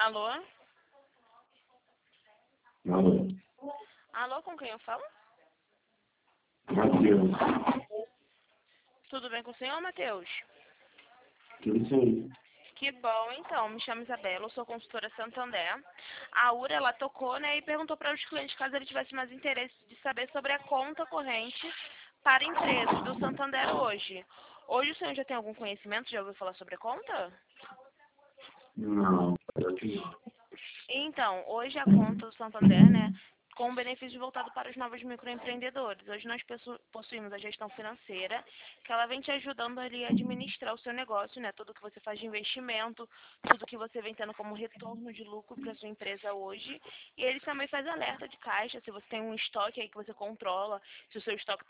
Alô? Alô, Alô, com quem eu falo? Matheus, Tudo bem com o senhor, Matheus? tudo isso aí. Que bom, então. Me chamo Isabela, eu sou consultora Santander. A URA, ela tocou, né, e perguntou para os clientes, caso ele tivesse mais interesse de saber sobre a conta corrente para empresas do Santander hoje. Hoje o senhor já tem algum conhecimento? Já ouviu falar sobre a conta? Não, pior que não. Então, hoje a conta do Santander, né, com benefício voltado para os novos microempreendedores. Hoje nós possuímos a gestão financeira, que ela vem te ajudando ali a administrar o seu negócio, né, tudo que você faz de investimento, tudo que você vem tendo como retorno de lucro para sua empresa hoje. E ele também faz alerta de caixa, se você tem um estoque aí que você controla, se o seu estoque